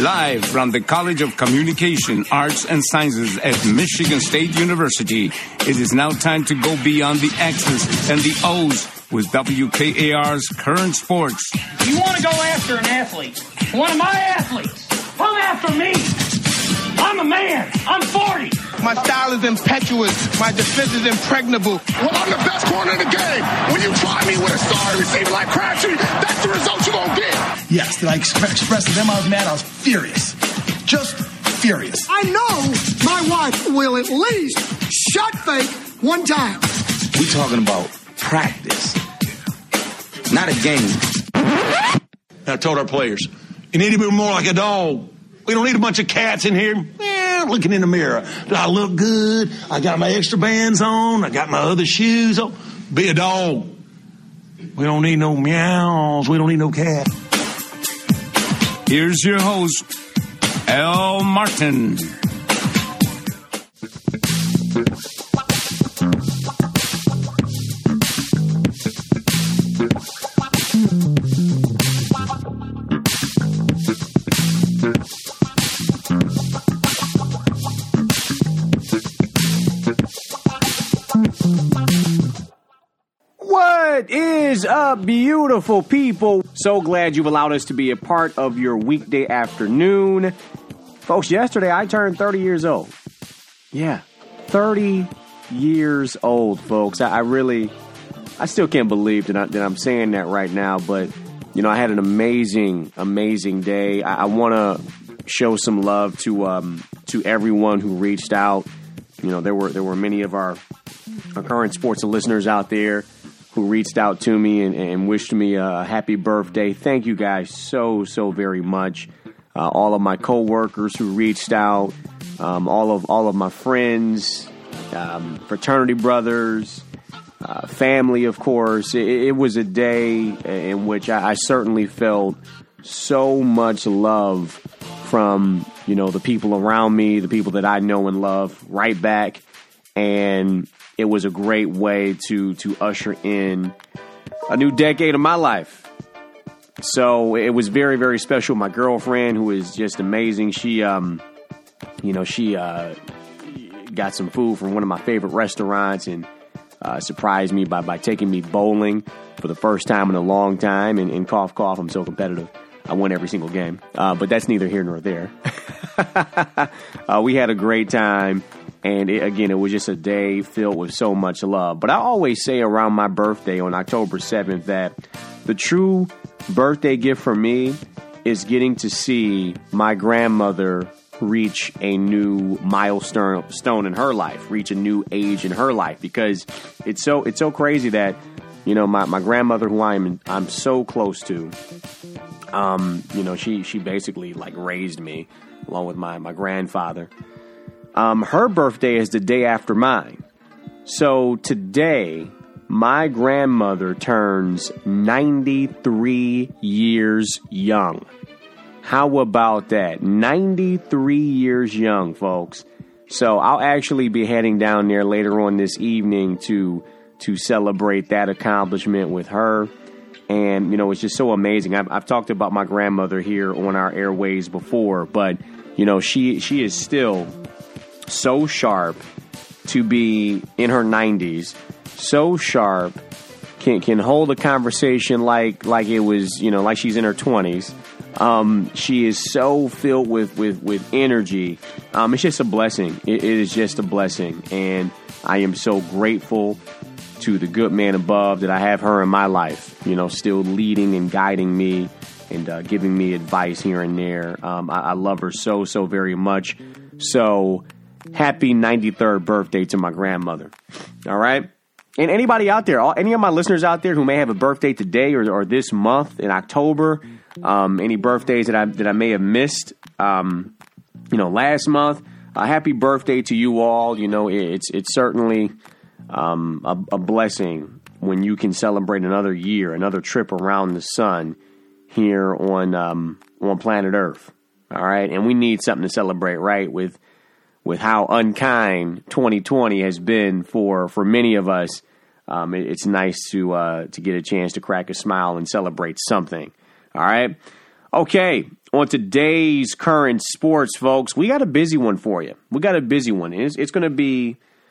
Live from the College of Communication, Arts, and Sciences at Michigan State University, it is now time to go beyond the X's and the O's with WKAR's Current Sports. You want to go after an athlete, one of my athletes, come after me. I'm a man. I'm 40. My style is impetuous. My defense is impregnable. Well, I'm the best corner in the game. When you try me with a star receiver like Crabtree, that's the result you're going to get. Yes, did I express to them I was mad? I was furious. Just furious. I know my wife will at least shot fake one time. We talking about practice, not a game. I told our players, you need to be more like a dog. We don't need a bunch of cats in here looking in the mirror. Do I look good? I got my extra bands on. I got my other shoes on. Be a dog. We don't need no meows. We don't need no cat. Here's your host, Al Martin. What is up, beautiful people? So glad you've allowed us to be a part of your weekday afternoon. Folks, yesterday I turned 30 years old. Yeah, 30 years old, folks. I still can't believe that I'm saying that right now, but, you know, I had an amazing day. I want to show some love to everyone who reached out. You know, there were many of our current sports listeners out there who reached out to me and wished me a happy birthday. Thank you guys so very much. All of my coworkers who reached out, all of my friends, fraternity brothers, family, of course. It was a day in which I certainly felt so much love from, you know, the people around me, the people that I know and love, right back. And it was a great way to usher in a new decade of my life. So it was very, very special. My girlfriend, who is just amazing, she got some food from one of my favorite restaurants and surprised me by taking me bowling for the first time in a long time. And cough, cough, I'm so competitive. I won every single game. But that's neither here nor there. We had a great time. And it was just a day filled with so much love. But I always say around my birthday on October 7th that the true birthday gift for me is getting to see my grandmother reach a new milestone in her life, reach a new age in her life. Because it's so crazy that, you know, my grandmother, who I'm so close to, you know, she basically like raised me along with my grandfather. Her birthday is the day after mine. So today, my grandmother turns 93 years young. How about that? 93 years young, folks. So I'll actually be heading down there later on this evening to celebrate that accomplishment with her. And, you know, it's just so amazing. I've talked about my grandmother here on our airways before, but, you know, she is still so sharp to be in her 90s, so sharp, can hold a conversation like it was, you know, like she's in her 20s. She is so filled with energy. It's just a blessing. It is just a blessing. And I am so grateful to the good man above that I have her in my life, you know, still leading and guiding me and giving me advice here and there. I love her so very much. So happy 93rd birthday to my grandmother. All right. And anybody out there, any of my listeners out there who may have a birthday today or this month in October, any birthdays that I may have missed, you know, last month, happy birthday to you all. You know, it's certainly a blessing when you can celebrate another year, another trip around the sun here on planet Earth. All right. And we need something to celebrate, right? With how unkind 2020 has been for many of us, it's nice to get a chance to crack a smile and celebrate something. All right. Okay, on today's current sports, folks, we got a busy one for you. We got a busy one. It's going to be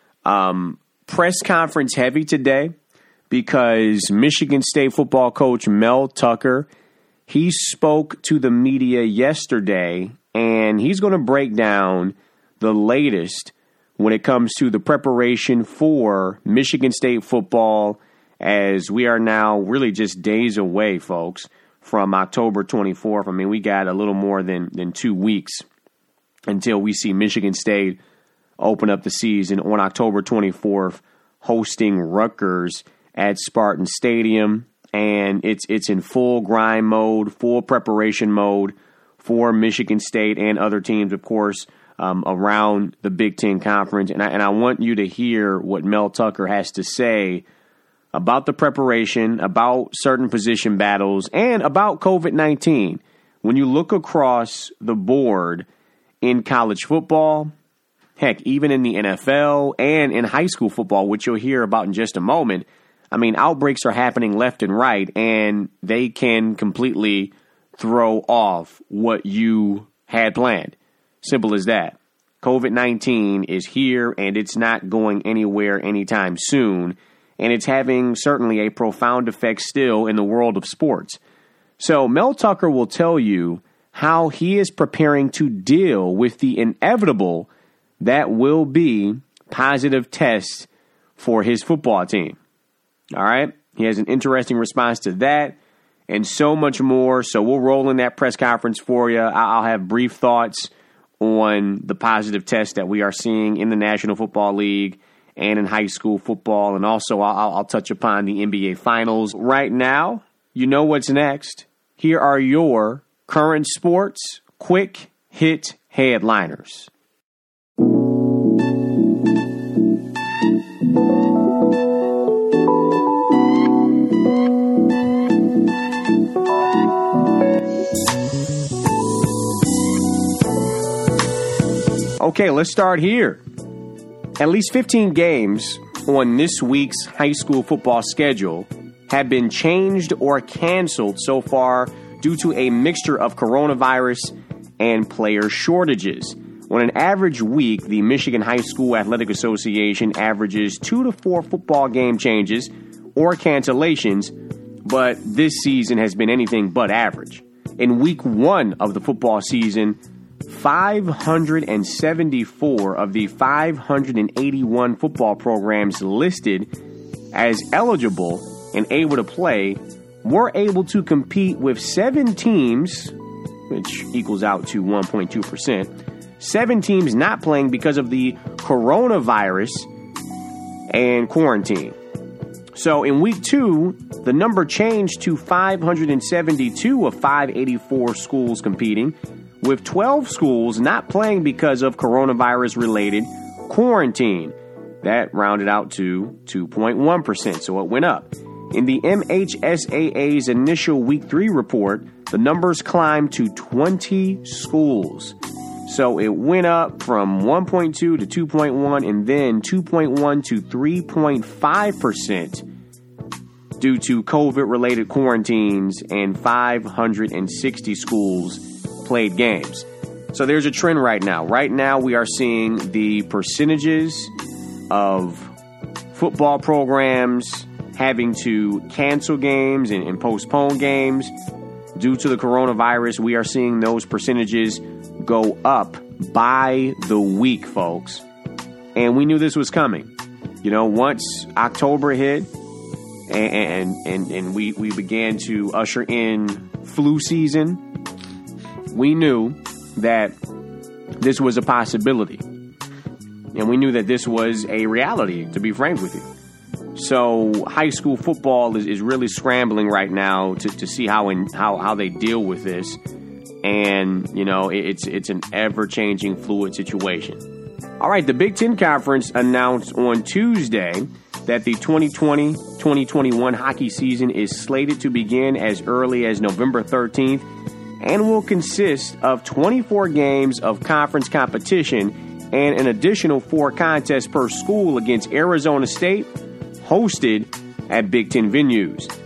press conference heavy today because Michigan State football coach Mel Tucker, he spoke to the media yesterday, and he's going to break down the latest when it comes to the preparation for Michigan State football, as we are now really just days away, folks, from October 24th. I mean, we got a little more than 2 weeks until we see Michigan State open up the season on October 24th, hosting Rutgers at Spartan Stadium. And it's in full grind mode, full preparation mode for Michigan State and other teams, of course, around the Big Ten Conference. And I want you to hear what Mel Tucker has to say about the preparation, about certain position battles, and about COVID-19. When you look across the board in college football, heck, even in the NFL and in high school football, which you'll hear about in just a moment, I mean, outbreaks are happening left and right, and they can completely throw off what you had planned. Simple as that. COVID-19 is here, and it's not going anywhere anytime soon. And it's having certainly a profound effect still in the world of sports. So Mel Tucker will tell you how he is preparing to deal with the inevitable that will be positive tests for his football team. All right? He has an interesting response to that and so much more. So we'll roll in that press conference for you. I'll have brief thoughts on the positive tests that we are seeing in the National Football League and in high school football, and also I'll touch upon the NBA Finals. Right now, you know what's next. Here are your current sports quick hit headliners. Okay, let's start here. At least 15 games on this week's high school football schedule have been changed or canceled so far due to a mixture of coronavirus and player shortages. On an average week, the Michigan High School Athletic Association averages 2 to 4 football game changes or cancellations, but this season has been anything but average. In week 1 of the football season, 574 of the 581 football programs listed as eligible and able to play were able to compete with 7 teams, which equals out to 1.2%, 7 teams not playing because of the coronavirus and quarantine. So in week 2, the number changed to 572 of 584 schools competing, with 12 schools not playing because of coronavirus-related quarantine. That rounded out to 2.1%, so it went up. In the MHSAA's initial Week 3 report, the numbers climbed to 20 schools. So it went up from 1.2 to 2.1 and then 2.1 to 3.5% due to COVID-related quarantines, and 560 schools played games. So there's a trend right now. Right now we are seeing the percentages of football programs having to cancel games and postpone games due to the coronavirus. We are seeing those percentages go up by the week, folks. And we knew this was coming. You know, once October hit and we began to usher in flu season, we knew that this was a possibility. And we knew that this was a reality, to be frank with you. So high school football is really scrambling right now to see how they deal with this. And, you know, it's an ever-changing, fluid situation. All right, the Big Ten Conference announced on Tuesday that the 2020-2021 hockey season is slated to begin as early as November 13th and will consist of 24 games of conference competition and an additional 4 contests per school against Arizona State, hosted at Big Ten venues.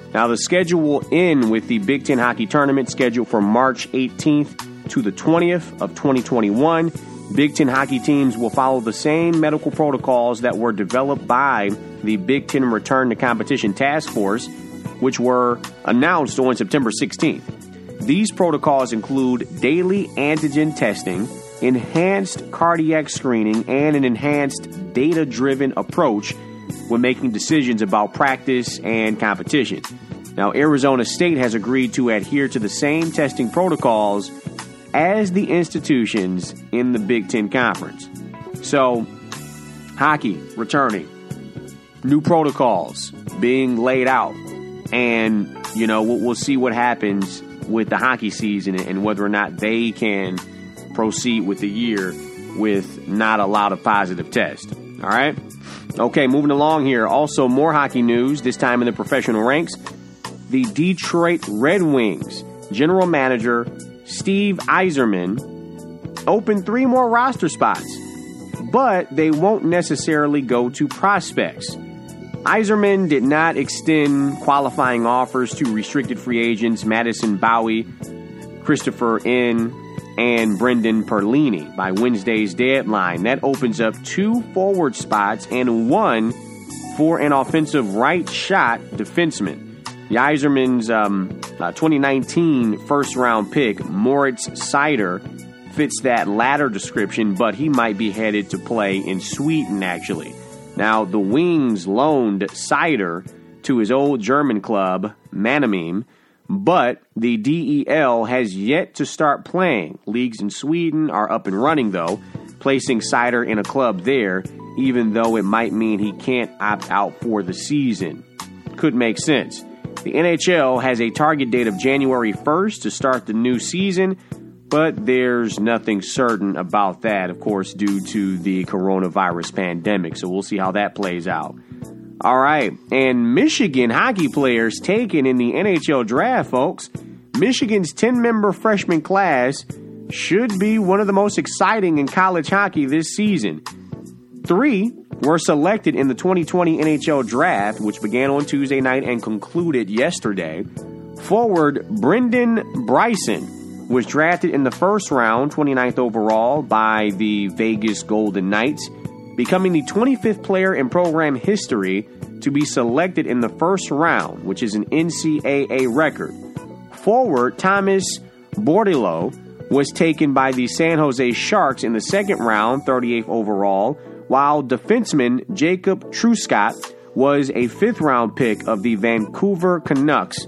Now, the schedule will end with the Big Ten Hockey Tournament scheduled for March 18th to the 20th of 2021. Big Ten hockey teams will follow the same medical protocols that were developed by the Big Ten Return to Competition Task Force, which were announced on September 16th. These protocols include daily antigen testing, enhanced cardiac screening, and an enhanced data-driven approach when making decisions about practice and competition. Now, Arizona State has agreed to adhere to the same testing protocols as the institutions in the Big Ten Conference. So, hockey returning, new protocols being laid out, and, we'll see what happens with the hockey season and whether or not they can proceed with the year with not a lot of positive tests. All right? Okay, moving along here. Also, more hockey news, this time in the professional ranks. The Detroit Red Wings general manager Steve Yzerman opened 3 more roster spots, but they won't necessarily go to prospects. Yzerman did not extend qualifying offers to restricted free agents Madison Bowie, Christopher N., and Brendan Perlini by Wednesday's deadline. That opens up 2 forward spots and 1 for an offensive right shot defenseman. Yzerman's 2019 first-round pick, Moritz Seider, fits that latter description, but he might be headed to play in Sweden, actually. Now, the Wings loaned Seider to his old German club, Mannheim, but the DEL has yet to start playing. Leagues in Sweden are up and running, though, placing Seider in a club there, even though it might mean he can't opt out for the season. Could make sense. The NHL has a target date of January 1st to start the new season, but there's nothing certain about that, of course, due to the coronavirus pandemic. So we'll see how that plays out. All right, and Michigan hockey players taken in the NHL draft, folks. Michigan's 10-member freshman class should be one of the most exciting in college hockey this season. 3 were selected in the 2020 NHL Draft, which began on Tuesday night and concluded yesterday. Forward Brendan Bryson was drafted in the first round, 29th overall, by the Vegas Golden Knights, becoming the 25th player in program history to be selected in the first round, which is an NCAA record. Forward Thomas Bordillo was taken by the San Jose Sharks in the second round, 38th overall, while defenseman Jacob Truscott was a 5th-round pick of the Vancouver Canucks,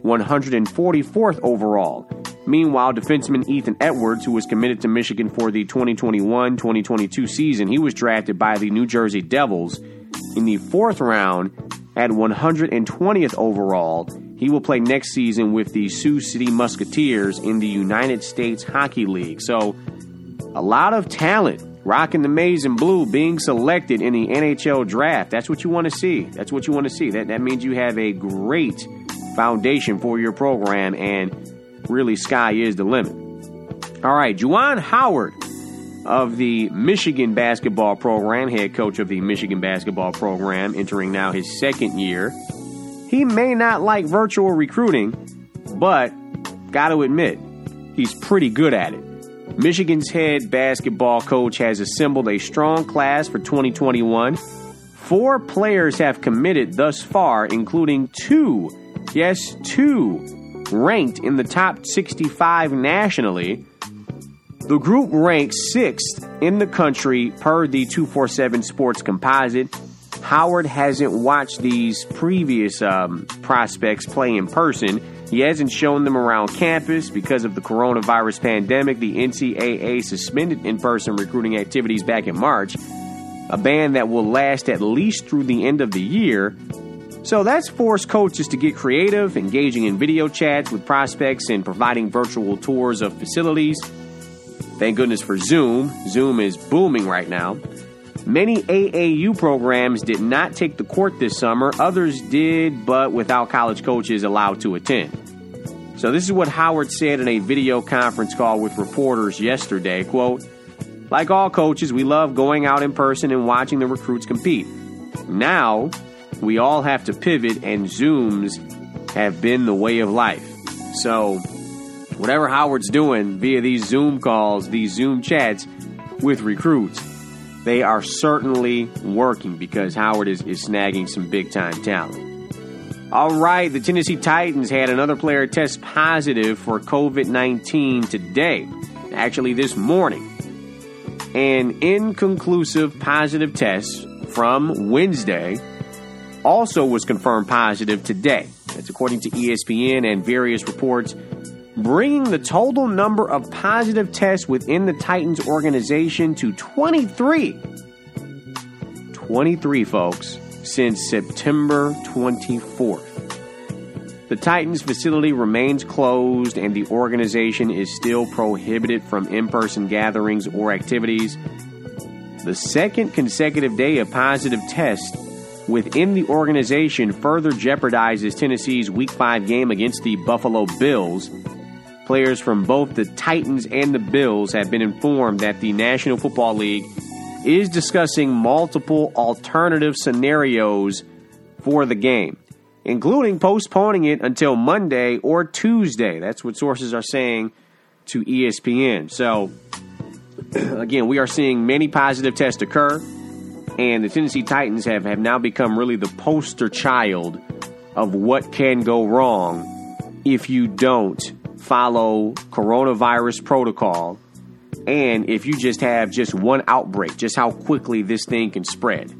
144th overall. Meanwhile, defenseman Ethan Edwards, who was committed to Michigan for the 2021-2022 season, he was drafted by the New Jersey Devils in the 4th round at 120th overall. He will play next season with the Sioux City Musketeers in the United States Hockey League. So, a lot of talent rocking the maize and blue being selected in the NHL draft. That's what you want to see. That's what you want to see. That means you have a great foundation for your program, and really sky is the limit. All right, Juwan Howard of the Michigan basketball program, head coach of the Michigan basketball program, entering now his 2nd year. He may not like virtual recruiting, but got to admit, he's pretty good at it. Michigan's head basketball coach has assembled a strong class for 2021. 4 players have committed thus far, including 2 ranked in the top 65 nationally. The group ranks 6th in the country per the 247 Sports Composite. Howard hasn't watched these previous prospects play in person. He hasn't shown them around campus because of the coronavirus pandemic. The NCAA suspended in-person recruiting activities back in March, a ban that will last at least through the end of the year. So that's forced coaches to get creative, engaging in video chats with prospects and providing virtual tours of facilities. Thank goodness for Zoom. Zoom is booming right now. Many AAU programs did not take the court this summer. Others did, but without college coaches allowed to attend. So this is what Howard said in a video conference call with reporters yesterday. Quote, "Like all coaches, we love going out in person and watching the recruits compete. Now, we all have to pivot, and Zoom's have been the way of life. So whatever Howard's doing via these Zoom calls, these Zoom chats with recruits, they are certainly working because Howard is snagging some big-time talent. All right, the Tennessee Titans had another player test positive for COVID-19 today, actually this morning. An inconclusive positive test from Wednesday also was confirmed positive today. That's according to ESPN and various reports, bringing the total number of positive tests within the Titans organization to 23. 23, folks, since September 24th. The Titans facility remains closed and the organization is still prohibited from in-person gatherings or activities. The second consecutive day of positive tests within the organization further jeopardizes Tennessee's Week 5 game against the Buffalo Bills. Players from both the Titans and the Bills have been informed that the National Football League is discussing multiple alternative scenarios for the game, including postponing it until Monday or Tuesday. That's what sources are saying to ESPN. So, again, we are seeing many positive tests occur, and the Tennessee Titans have now become really the poster child of what can go wrong if you don't follow coronavirus protocol, and if you just have just one outbreak, just how quickly this thing can spread.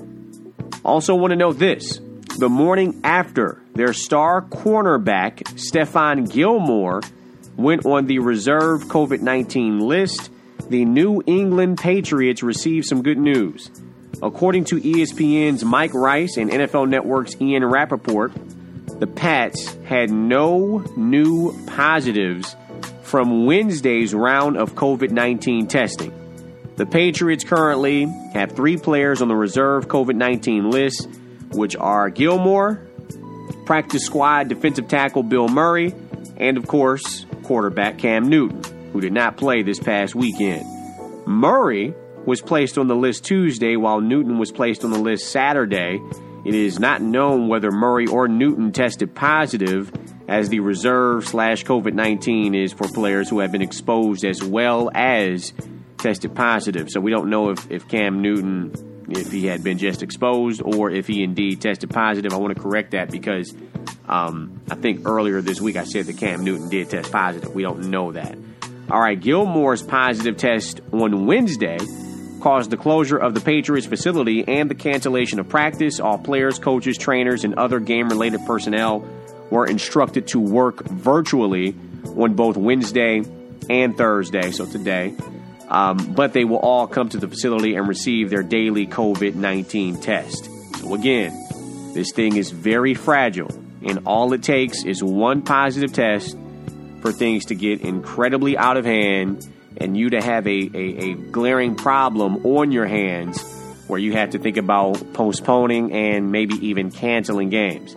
Also want to note this. The morning after their star cornerback, Stephon Gilmore, went on the reserve COVID-19 list, the New England Patriots received some good news. According to ESPN's Mike Rice and NFL Network's Ian Rappaport, the Pats had no new positives from Wednesday's round of COVID-19 testing. The Patriots currently have 3 players on the reserve COVID-19 list, which are Gilmore, practice squad defensive tackle Bill Murray, and, of course, quarterback Cam Newton, who did not play this past weekend. Murray was placed on the list Tuesday, while Newton was placed on the list Saturday. It is not known whether Murray or Newton tested positive, as the reserve/COVID-19 is for players who have been exposed as well as tested positive. So we don't know if Cam Newton, if he had been just exposed or if he indeed tested positive. I want to correct that because I think earlier this week I said that Cam Newton did test positive. We don't know that. All right, Gilmore's positive test on Wednesday caused the closure of the Patriots facility and the cancellation of practice. All players, coaches, trainers, and other game-related personnel were instructed to work virtually on both Wednesday and Thursday, so today. But they will all come to the facility and receive their daily COVID-19 test. So again, this thing is very fragile, and all it takes is one positive test for things to get incredibly out of hand and you to have a glaring problem on your hands where you have to think about postponing and maybe even canceling games.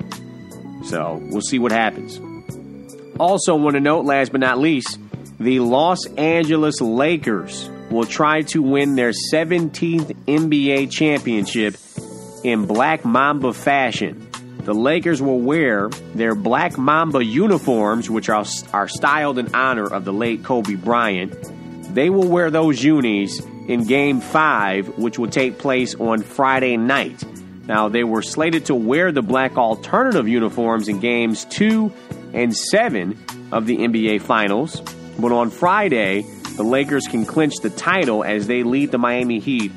So we'll see what happens. Also want to note, last but not least, the Los Angeles Lakers will try to win their 17th NBA championship in Black Mamba fashion. The Lakers will wear their Black Mamba uniforms, which are styled in honor of the late Kobe Bryant. They will wear those unis in Game 5, which will take place on Friday night. Now, they were slated to wear the black alternative uniforms in Games 2 and 7 of the NBA Finals. But on Friday, the Lakers can clinch the title as they lead the Miami Heat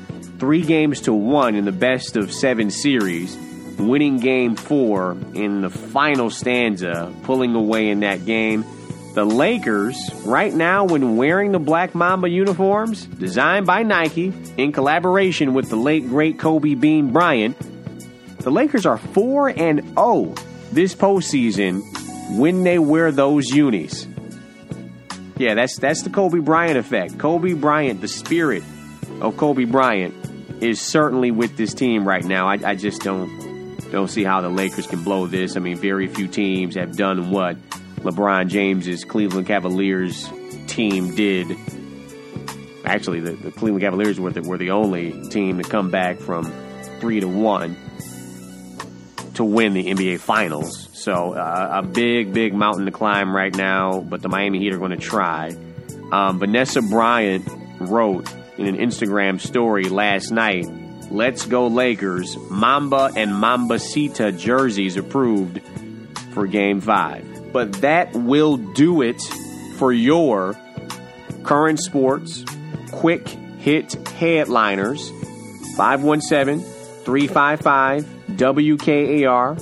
3-1 in the best-of-7 series, winning Game 4 in the final stanza, pulling away in that game. The Lakers, right now, when wearing the Black Mamba uniforms, designed by Nike in collaboration with the late, great Kobe Bean Bryant, the Lakers are 4-0 this postseason when they wear those unis. Yeah, that's the Kobe Bryant effect. Kobe Bryant, the spirit of Kobe Bryant, is certainly with this team right now. I just don't see how the Lakers can blow this. I mean, very few teams have done what LeBron James's Cleveland Cavaliers team did. Actually, the Cleveland Cavaliers were the only team to come back from 3-1. to win the NBA Finals. So a big mountain to climb right now, but the Miami Heat are going to try. Vanessa Bryant wrote in an Instagram story last night, "Let's go Lakers, Mamba and Mambacita jerseys approved for Game 5. But that will do it for your current sports quick hit headliners. 517-355-WKAR,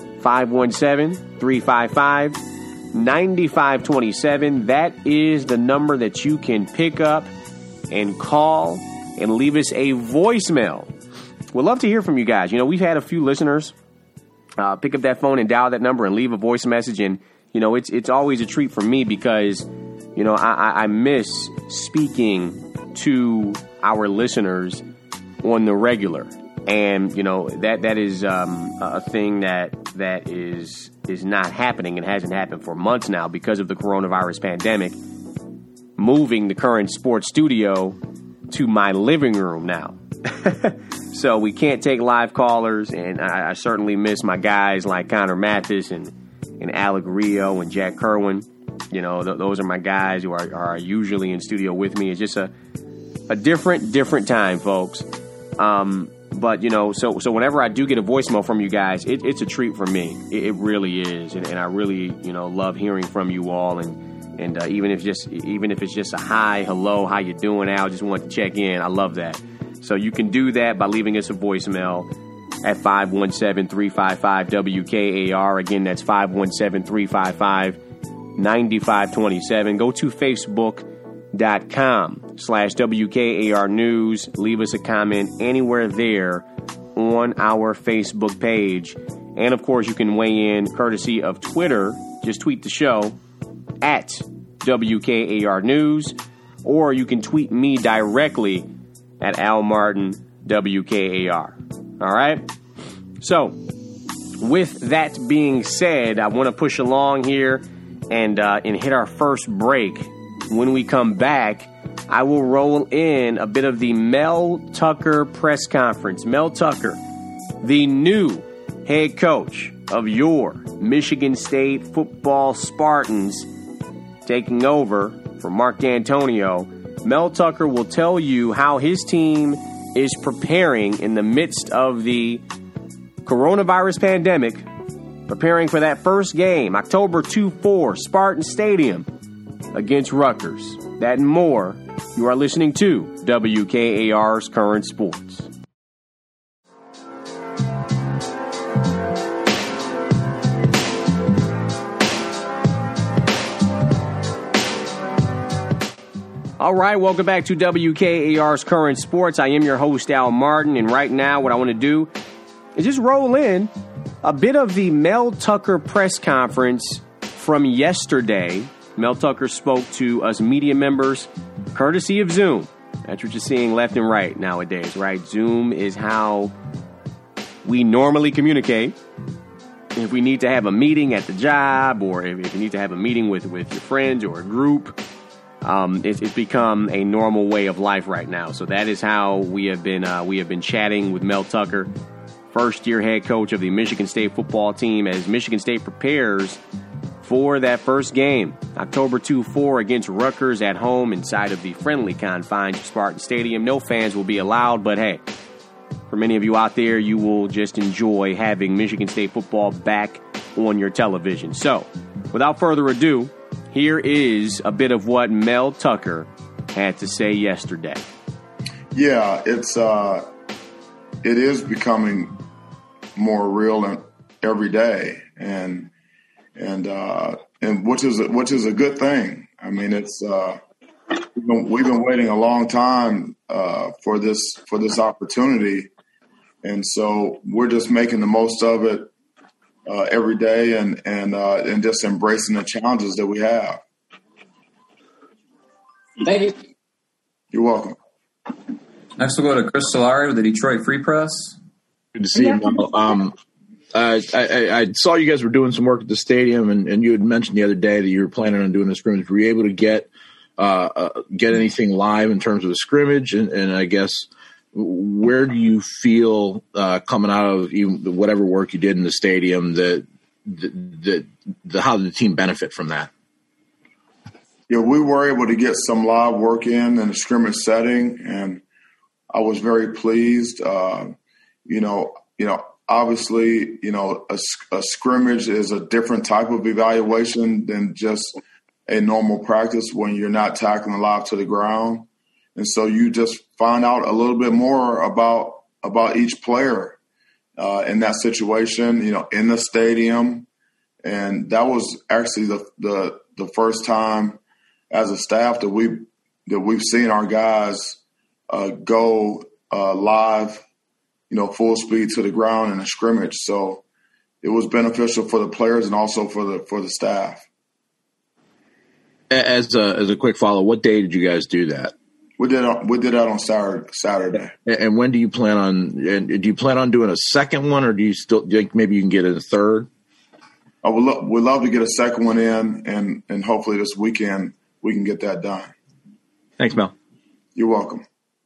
517-355-9527. That is the number that you can pick up and call and leave us a voicemail. We'd love to hear from you guys. You know, we've had a few listeners pick up that phone and dial that number and leave a voice message. And, you know, it's always a treat for me because, you know, I miss speaking to our listeners on the regular. And, you know, that is a thing that is not happening and hasn't happened for months now because of the coronavirus pandemic, moving the current sports studio to my living room now. So we can't take live callers, and I certainly miss my guys like Connor Mathis and Alec Rio and Jack Kerwin. You know, those are my guys who are usually in studio with me. It's just a different time, folks. But, you know, so whenever I do get a voicemail from you guys, it's a treat for me. It really is. And I really, you know, love hearing from you all. And even if it's just a hi, hello, how you doing, Al, just want to check in. I love that. So you can do that by leaving us a voicemail at 517-355-WKAR. Again, that's 517-355-9527. Go to Facebook.com/WKAR News. Leave us a comment anywhere there on our Facebook page. And, of course, you can weigh in courtesy of Twitter. Just tweet the show at WKAR News. Or you can tweet me directly at Al Martin WKAR. All right? So, with that being said, I want to push along here and hit our first break. When we come back, I will roll in a bit of the Mel Tucker press conference. Mel Tucker, the new head coach of your Michigan State football Spartans, taking over for Mark D'Antonio. Mel Tucker will tell you how his team is preparing in the midst of the coronavirus pandemic, preparing for that first game, October 2-4, Spartan Stadium against Rutgers. That and more. You are listening to WKAR's Current Sports. All right, welcome back to WKAR's Current Sports. I am your host, Al Martin, and right now what I want to do is just roll in a bit of the Mel Tucker press conference from yesterday. Mel Tucker spoke to us media members, courtesy of Zoom. That's what you're seeing left and right nowadays, right? Zoom is how we normally communicate. If we need to have a meeting at the job, or if you need to have a meeting with your friends or a group, it's become a normal way of life right now. So that is how we have been chatting with Mel Tucker, first-year head coach of the Michigan State football team, as Michigan State prepares for that first game, October 2-4 against Rutgers at home inside of the friendly confines of Spartan Stadium. No fans will be allowed, but hey, for many of you out there, you will just enjoy having Michigan State football back on your television. So, without further ado, here is a bit of what Mel Tucker had to say yesterday. Yeah, it is becoming more real every day, and which is a good thing. I mean, it's we've been waiting a long time for this opportunity, and so we're just making the most of it every day, and just embracing the challenges that we have. Thank you. You're welcome. Next, we'll go to Chris Solari with the Detroit Free Press. Good to see you, Mel. I saw you guys were doing some work at the stadium, and you had mentioned the other day that you were planning on doing a scrimmage. Were you able to get anything live in terms of the scrimmage? And I guess where do you feel coming out of even whatever work you did in the stadium that how did the team benefit from that? Yeah, we were able to get some live work in a scrimmage setting, and I was very pleased. Obviously, a scrimmage is a different type of evaluation than just a normal practice when you're not tackling live to the ground. And so you just find out a little bit more about each player in that situation, in the stadium. And that was actually the first time as a staff that we've seen our guys go live, full speed to the ground in a scrimmage. So it was beneficial for the players and also for the staff. As a quick follow, what day did you guys do that? We did that on Saturday. And when do you plan on doing a second one, or do you think maybe you can get a third? We'd love to get a second one in, and hopefully this weekend we can get that done. Thanks, Mel. You're welcome.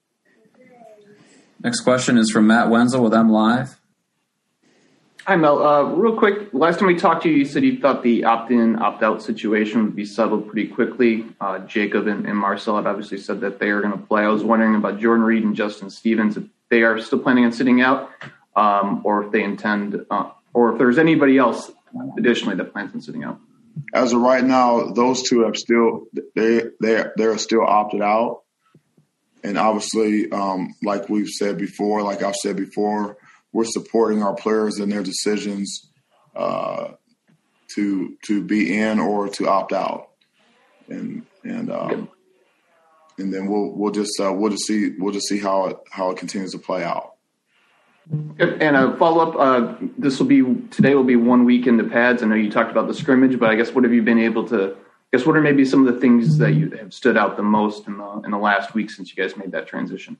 Next question is from Matt Wenzel with MLive. Hi, Mel. Real quick, last time we talked to you, you said you thought the opt-in, opt-out situation would be settled pretty quickly. Jacob and Marcel had obviously said that they are going to play. I was wondering about Jordan Reed and Justin Stevens, if they are still planning on sitting out, or if they intend, or if there's anybody else additionally that plans on sitting out. As of right now, those two have they're still opted out. And obviously, like I've said before, we're supporting our players in their decisions to be in or to opt out, and then we'll just see how it continues to play out. And a follow up. Today will be 1 week in the pads. I know you talked about the scrimmage, but I guess what have you been able to? What are maybe some of the things that you have stood out the most in the last week since you guys made that transition?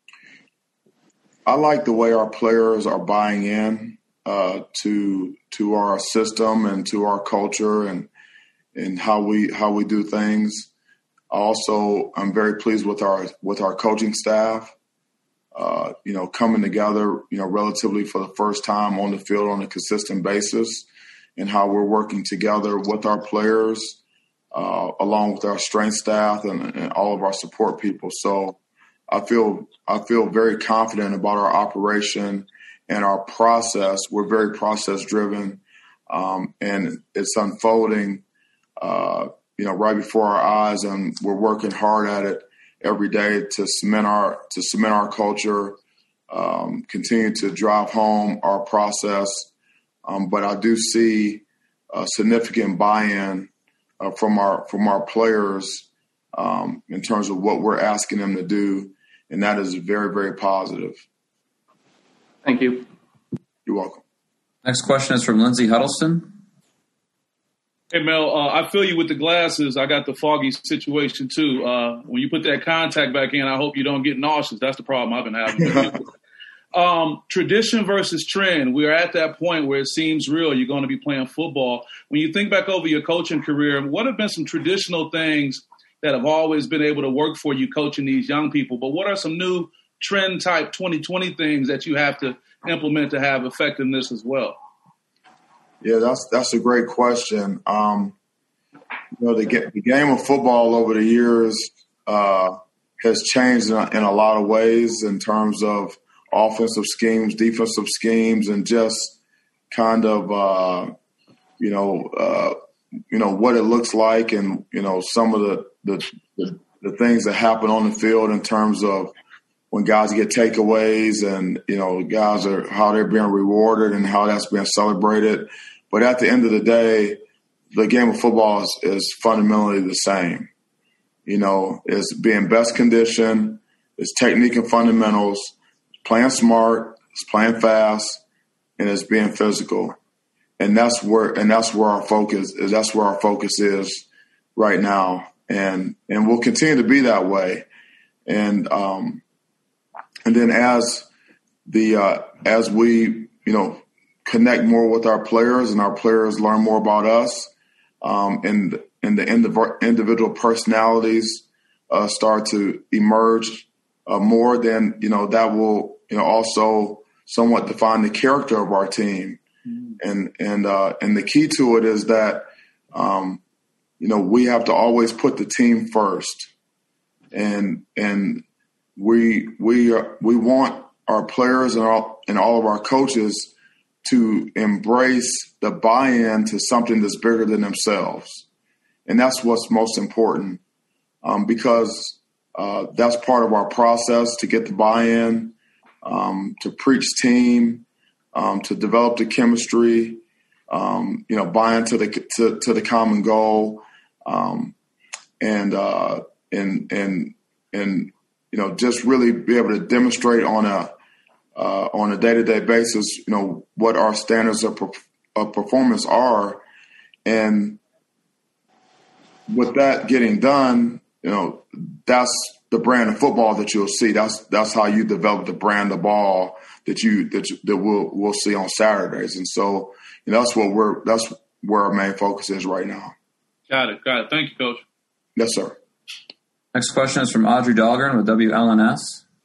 I like the way our players are buying in to our system and to our culture and how we do things. Also, I'm very pleased with our coaching staff. Coming together, relatively for the first time on the field on a consistent basis, and how we're working together with our players, along with our strength staff and all of our support people. So I feel very confident about our operation and our process. We're very process driven, and it's unfolding, right before our eyes, and we're working hard at it every day to cement our culture, continue to drive home our process. But I do see a significant buy-in from our players in terms of what we're asking them to do, and that is very, very positive. Thank you. You're welcome. Next question is from Lindsey Huddleston. Hey, Mel, I feel you with the glasses. I got the foggy situation, too. When you put that contact back in, I hope you don't get nauseous. That's the problem I've been having. Tradition versus trend. We're at that point where it seems real. You're going to be playing football. When you think back over your coaching career, what have been some traditional things that have always been able to work for you coaching these young people? But what are some new trend-type 2020 things that you have to implement to have effectiveness as well? Yeah, that's a great question. The game of football over the years has changed in a lot of ways in terms of offensive schemes, defensive schemes, and just kind of what it looks like, and some of the things that happen on the field in terms of when guys get takeaways, and guys are how they're being rewarded and how that's being celebrated. But at the end of the day, the game of football is fundamentally the same. It's being best condition, it's technique and fundamentals, playing smart, it's playing fast, and it's being physical. And that's where our focus is. That's where our focus is right now, and we'll continue to be that way. And then as we connect more with our players and our players learn more about us, and the individual personalities start to emerge more, then, that will, also somewhat define the character of our team. And the key to it is that, we have to always put the team first. And we want our players and all of our coaches to embrace the buy-in to something that's bigger than themselves. And that's what's most important, because that's part of our process to get the buy-in, to preach team, to develop the chemistry, buy into the common goal, and just really be able to demonstrate on a day-to-day basis, what our standards of performance are. And with that getting done, that's the brand of football that you'll see. That's how you develop the brand of ball that we'll see on Saturdays. And so, that's where our main focus is right now. Got it. Thank you, Coach. Yes, sir. Next question is from Audrey Dahlgren with WLNS.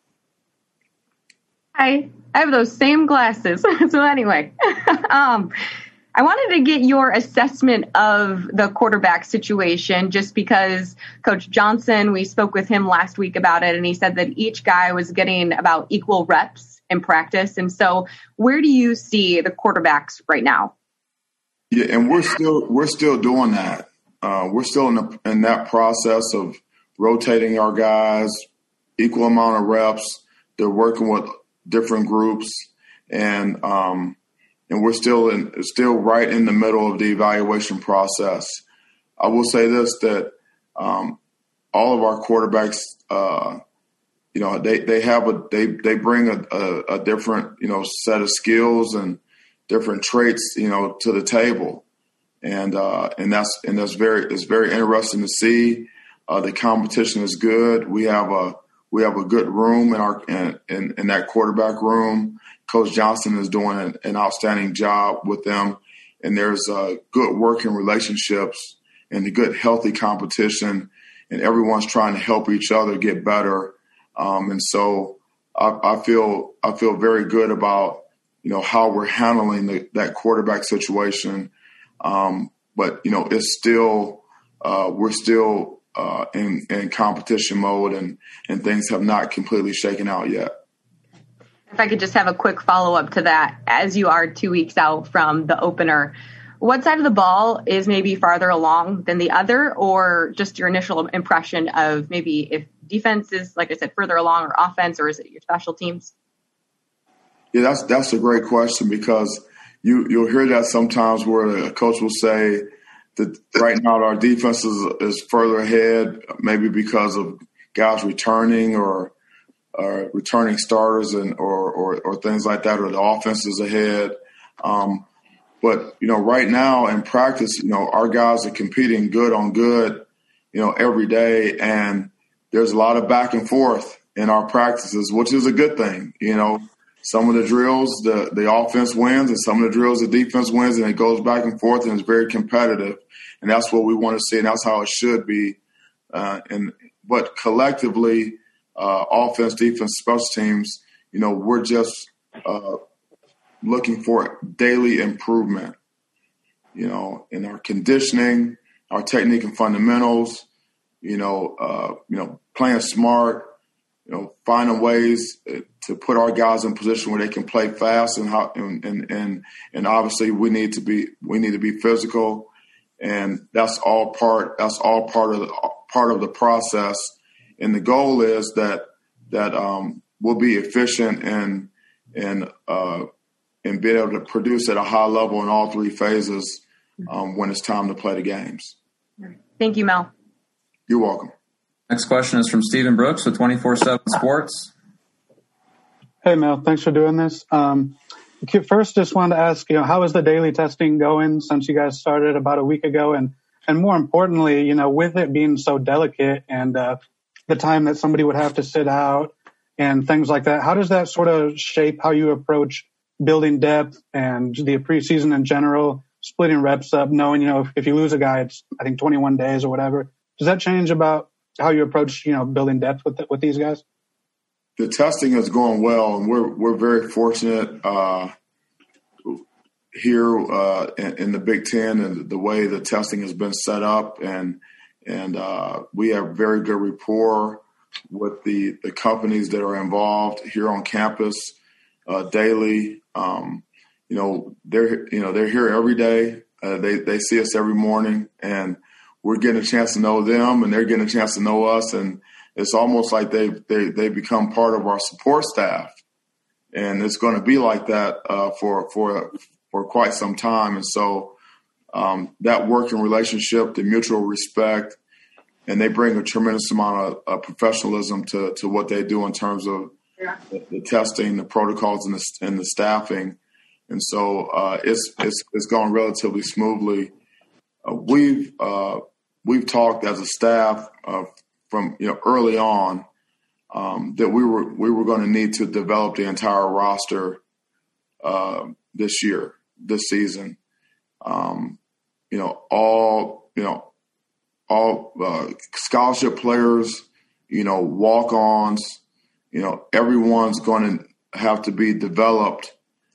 Hi, I have those same glasses. So anyway, I wanted to get your assessment of the quarterback situation, just because Coach Johnson, we spoke with him last week about it, and he said that each guy was getting about equal reps in practice. And so where do you see the quarterbacks right now? Yeah, and we're still doing that. We're still in that process of rotating our guys, equal amount of reps. They're working with different groups, and we're still right in the middle of the evaluation process. I will say this, that all of our quarterbacks, they bring a different set of skills and different traits to the table, and that's very interesting to see. The competition is good. We have a good room in that quarterback room. Coach Johnson is doing an outstanding job with them, and there's good working relationships and a good healthy competition, and everyone's trying to help each other get better. And so I feel very good about how we're handling that quarterback situation. But it's still we're still in competition mode, and things have not completely shaken out yet. If I could just have a quick follow-up to that, as you are 2 weeks out from the opener, what side of the ball is maybe farther along than the other, or just your initial impression of maybe if defense is, like I said, further along, or offense, or is it your special teams? Yeah, that's a great question, because you'll hear that sometimes where a coach will say that right now our defense is further ahead, maybe because of guys returning or returning starters or things like that, or the offense is ahead. But right now in practice, our guys are competing good on good, every day, and there's a lot of back and forth in our practices, which is a good thing. Some of the drills, the offense wins, and some of the drills, the defense wins, and it goes back and forth, and it's very competitive. And that's what we want to see, and that's how it should be. But collectively, offense, defense, special teams, we're just looking for daily improvement, in our conditioning, our technique and fundamentals, playing smart, finding ways to put our guys in position where they can play fast, and obviously we need to be physical, and that's all part of the process. And the goal is that we'll be efficient and be able to produce at a high level in all three phases when it's time to play the games. Thank you, Mel. You're welcome. Next question is from Stephen Brooks with 24/7 Sports. Hey, Mel. Thanks for doing this. First, just wanted to ask, how is the daily testing going since you guys started about a week ago? And more importantly, with it being so delicate and the time that somebody would have to sit out and things like that, how does that sort of shape how you approach building depth and the preseason in general, splitting reps up, knowing, if you lose a guy, it's, I think, 21 days or whatever. Does that change about how you approach, building depth with these guys? the testing is going well, and we're very fortunate here in the Big Ten and the way the testing has been set up, and we have very good rapport with the companies that are involved here on campus daily. They're here every day. They see us every morning, and we're getting a chance to know them, and they're getting a chance to know us, and it's almost like they become part of our support staff, and it's going to be like that for quite some time. And so that working relationship, the mutual respect, and they bring a tremendous amount of professionalism to what they do in terms of the testing, the protocols, and the staffing. And so it's gone relatively smoothly. We've talked as a staff from early on that we were going to need to develop the entire roster this season. All scholarship players, walk-ons, everyone's going to have to be developed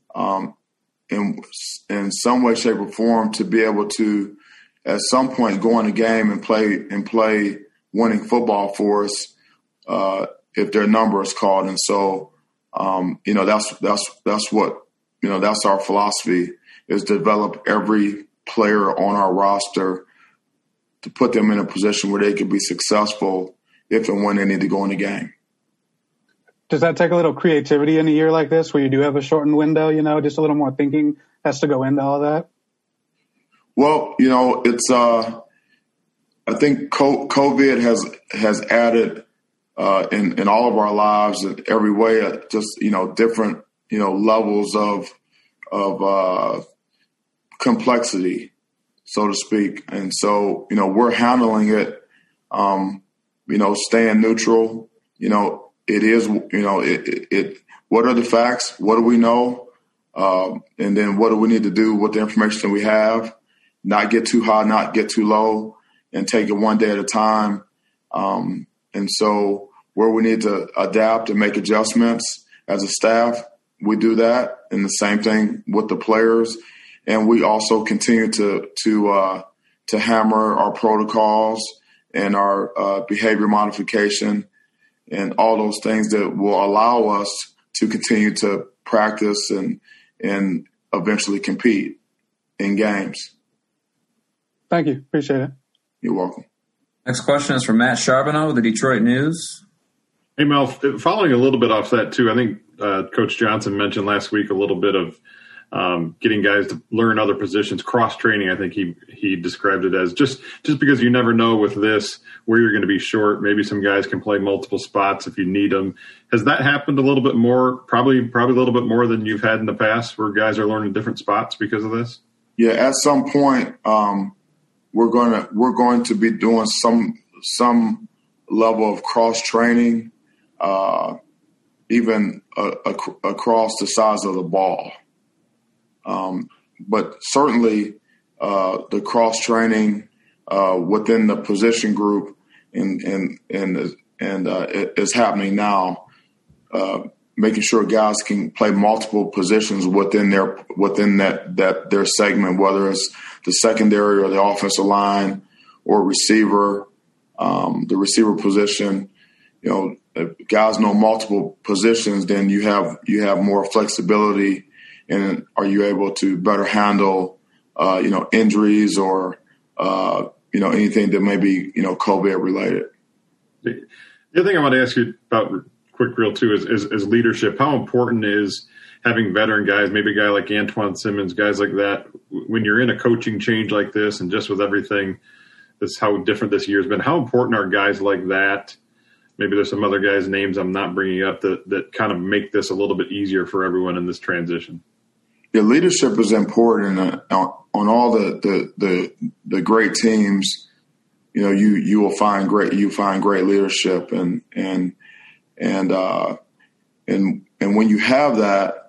in some way, shape, or form to be able to, at some point, go in a game and play winning football for us if their number is called. And so, that's what that's our philosophy, is develop every player on our roster to put them in a position where they can be successful if and when they need to go in the game. Does that take a little creativity in a year like this where you do have a shortened window, just a little more thinking has to go into all that? Well, it's I think COVID has added in all of our lives in every way, just, different, levels of complexity, so to speak. And so, we're handling it, staying neutral. It is, what are the facts? What do we know? And then what do we need to do with the information we have? Not get too high, not get too low, and take it one day at a time. And so where we need to adapt and make adjustments as a staff, we do that. And the same thing with the players. And we also continue to hammer our protocols and our behavior modification and all those things that will allow us to continue to practice and eventually compete in games. Thank you. Appreciate it. You're welcome. Next question is from Matt Charbonneau with the Detroit News. Hey, Mel, following a little bit off that, too, I think Coach Johnson mentioned last week a little bit of getting guys to learn other positions, cross-training. I think he described it as just because you never know with this where you're going to be short. Maybe some guys can play multiple spots if you need them. Has that happened a little bit more, probably a little bit more than you've had in the past, where guys are learning different spots because of this? Yeah, at some point we're going to be doing some level of cross-training, even across the size of the ball. But certainly the cross-training within the position group and it is happening now, making sure guys can play multiple positions within their segment, whether it's the secondary or the offensive line or receiver, the receiver position. If guys know multiple positions, then you have more flexibility. And are you able to better handle, injuries or, anything that may be, COVID related? The other thing I want to ask you about quick real too is leadership. How important is having veteran guys, maybe a guy like Antoine Simmons, guys like that, when you're in a coaching change like this and just with everything, that's how different this year has been. How important are guys like that? Maybe there's some other guys' names I'm not bringing up that kind of make this a little bit easier for everyone in this transition. Yeah, leadership is important on all the great teams. You will find great leadership and when you have that,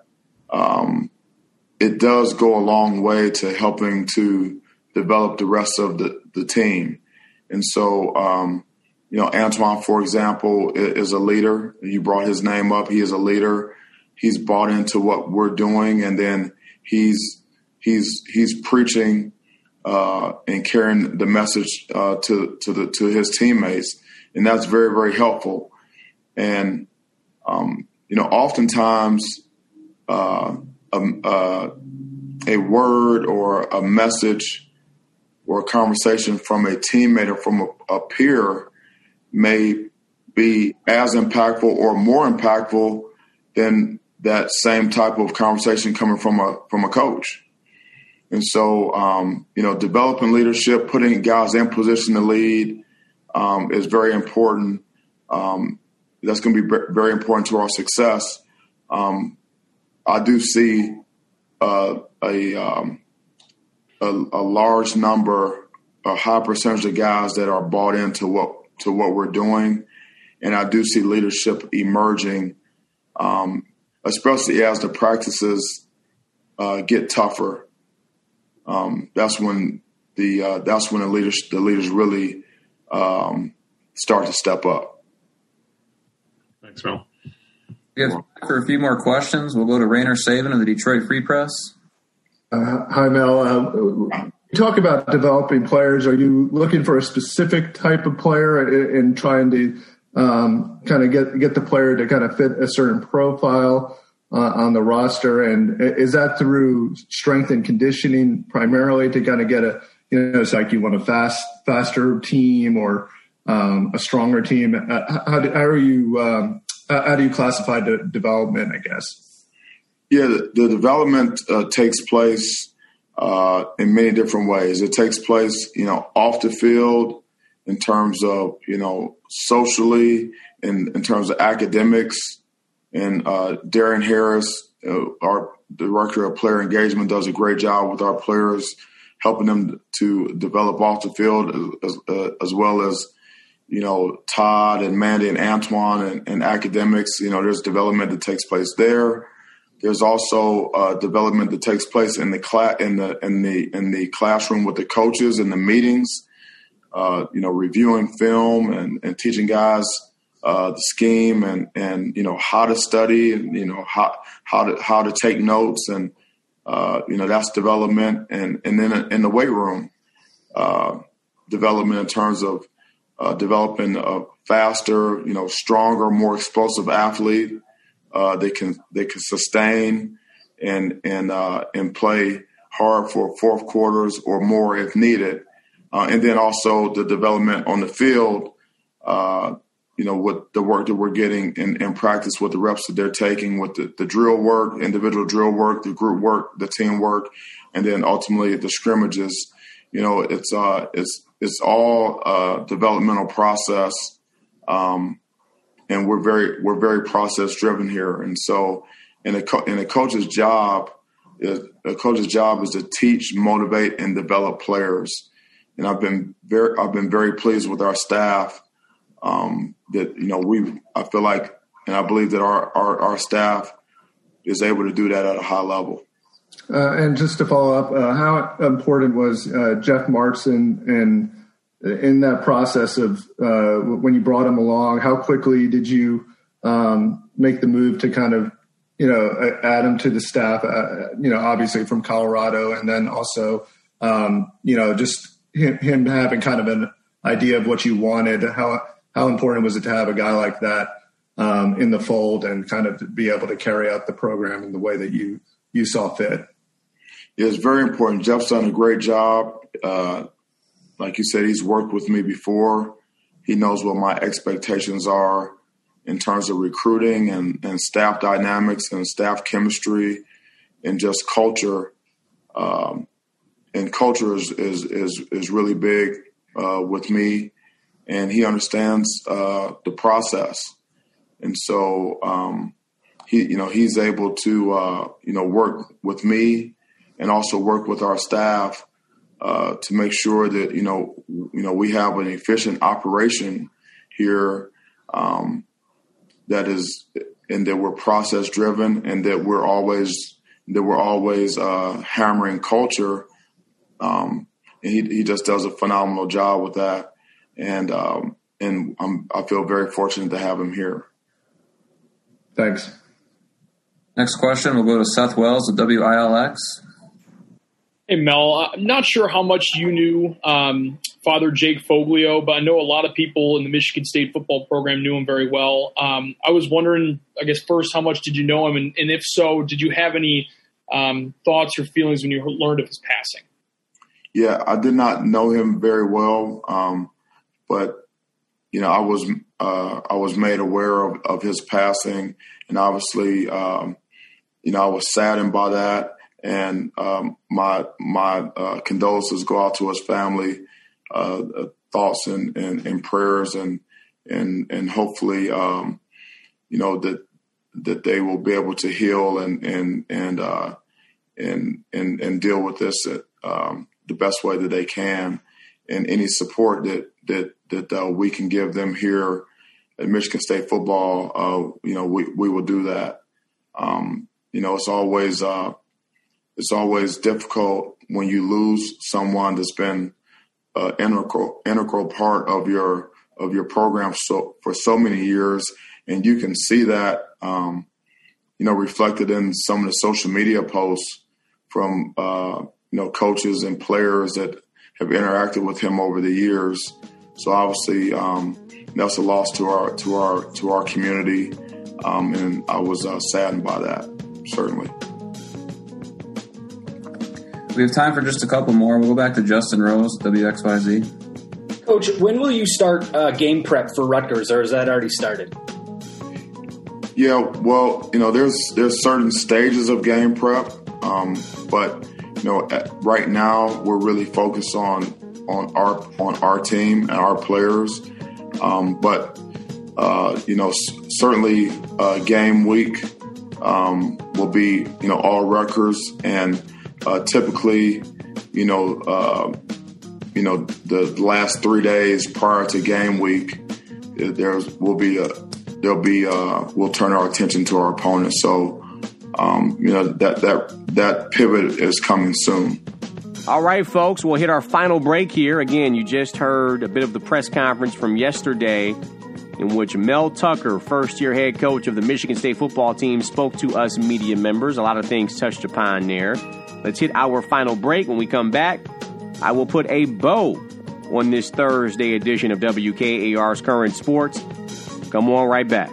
it does go a long way to helping to develop the rest of the team. And so Antoine, for example, is a leader. You brought his name up. He is a leader. He's bought into what we're doing, and then he's preaching and carrying the message to his teammates, and that's very, very helpful. And oftentimes a word or a message or a conversation from a teammate or from a peer may be as impactful or more impactful than that same type of conversation coming from a coach. And so, developing leadership, putting guys in position to lead is very important. That's going to be very important to our success. I do see a large number, a high percentage of guys that are bought into what we're doing, and I do see leadership emerging, especially as the practices get tougher. That's when the leaders really start to step up. Thanks, Mel. For a few more questions, we'll go to Rainer Saban of the Detroit Free Press. Hi, Mel. You talk about developing players. Are you looking for a specific type of player and trying to kind of get the player to kind of fit a certain profile on the roster? And is that through strength and conditioning primarily to kind of get it's like you want a faster team or a stronger team? How do you classify the development, I guess? Yeah, the development takes place in many different ways. It takes place, off the field in terms of, socially, in terms of academics. And Darren Harris, our director of player engagement, does a great job with our players, helping them to develop off the field as well as, Todd and Mandy and Antoine and academics. There's development that takes place there. There's also development that takes place in the classroom with the coaches and the meetings. Reviewing film and teaching guys the scheme and how to study and how to take notes and that's development and then in the weight room development in terms of developing a faster, stronger, more explosive athlete. They can sustain and play hard for fourth quarters or more if needed. And then also the development on the field, with the work that we're getting in practice with the reps that they're taking with the drill work, individual drill work, the group work, the team work, and then ultimately the scrimmages. It's all a developmental process. And we're very process driven here. And so a coach's job is to teach, motivate, and develop players. And I've been very pleased with our staff. That I feel like, and I believe that our staff is able to do that at a high level. And just to follow up, how important was Jeff Martin in that process of when you brought him along? How quickly did you make the move to kind of add him to the staff? Obviously from Colorado, and then also just him having kind of an idea of what you wanted. How important was it to have a guy like that in the fold and kind of be able to carry out the program in the way that you saw fit? Yeah, it's very important. Jeff's done a great job. Like you said, he's worked with me before. He knows what my expectations are in terms of recruiting and staff dynamics and staff chemistry and just culture. And culture is really big with me, and he understands the process. And so he's able to work with me and also work with our staff to make sure that we have an efficient operation here, that we're process driven, and that we're always hammering culture. And he just does a phenomenal job with that. And I feel very fortunate to have him here. Thanks. Next question, we'll go to Seth Wells at WILX. Hey, Mel, I'm not sure how much you knew Father Jake Foglio, but I know a lot of people in the Michigan State football program knew him very well. I was wondering, I guess, first, how much did you know him? And if so, did you have any thoughts or feelings when you learned of his passing? Yeah, I did not know him very well, but, I was made aware of his passing, and obviously, I was saddened by that. And my condolences go out to his family, thoughts and prayers, and hopefully, that they will be able to heal and deal with this the best way that they can, and any support that we can give them here at Michigan State football, we will do that. It's always difficult when you lose someone that's been an integral part of your program for so many years, and you can see that reflected in some of the social media posts from coaches and players that have interacted with him over the years. So obviously that's a loss to our community, and I was saddened by that, certainly. We have time for just a couple more. We'll go back to Justin Rose, WXYZ. Coach, when will you start game prep for Rutgers, or has that already started? Yeah, well, there's certain stages of game prep, but right now we're really focused on our team and our players. But certainly game week will be all Rutgers, and typically, the last 3 days prior to game week, we'll turn our attention to our opponent. So, that pivot is coming soon. All right, folks, we'll hit our final break here. Again, you just heard a bit of the press conference from yesterday in which Mel Tucker, first-year head coach of the Michigan State football team, spoke to us media members. A lot of things touched upon there. Let's hit our final break. When we come back, I will put a bow on this Thursday edition of WKAR's Current Sports. Come on right back.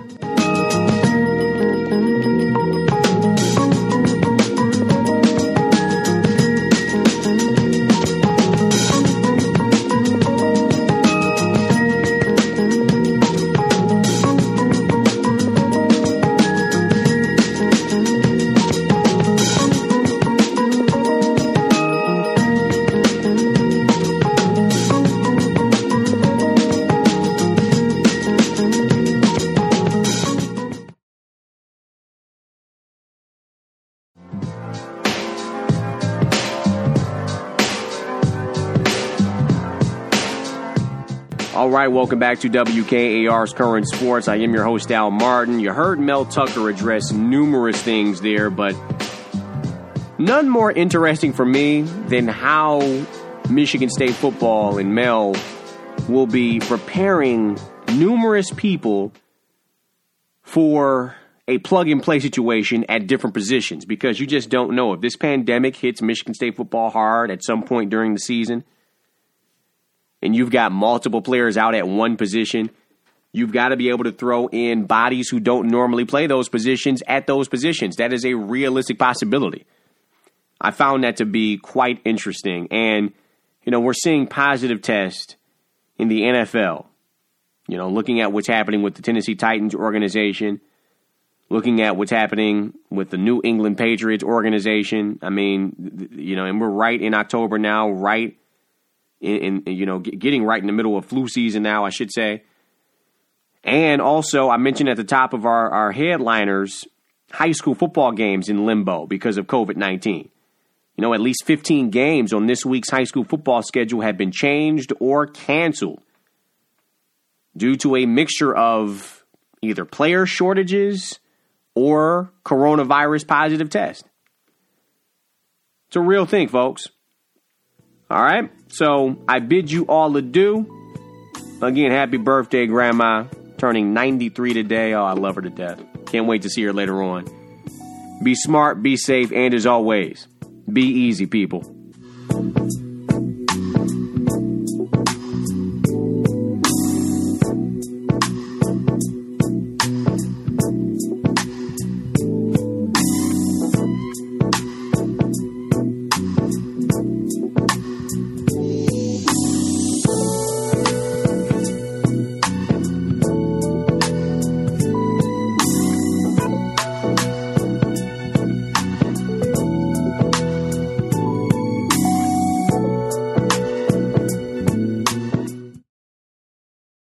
All right, welcome back to WKAR's Current Sports. I am your host, Al Martin. You heard Mel Tucker address numerous things there, but none more interesting for me than how Michigan State football and Mel will be preparing numerous people for a plug-and-play situation at different positions, because you just don't know if this pandemic hits Michigan State football hard at some point during the season, and you've got multiple players out at one position, you've got to be able to throw in bodies who don't normally play those positions at those positions. That is a realistic possibility. I found that to be quite interesting. And, we're seeing positive tests in the NFL. Looking at what's happening with the Tennessee Titans organization, looking at what's happening with the New England Patriots organization. I mean, and we're right in October now, right in getting right in the middle of flu season now, I should say. And also, I mentioned at the top of our headliners, high school football games in limbo because of COVID-19. At least 15 games on this week's high school football schedule have been changed or canceled due to a mixture of either player shortages or coronavirus positive test. It's a real thing, folks. All right, so I bid you all adieu. Again, happy birthday, Grandma. Turning 93 today. Oh, I love her to death. Can't wait to see her later on. Be smart, be safe, and as always, be easy, people.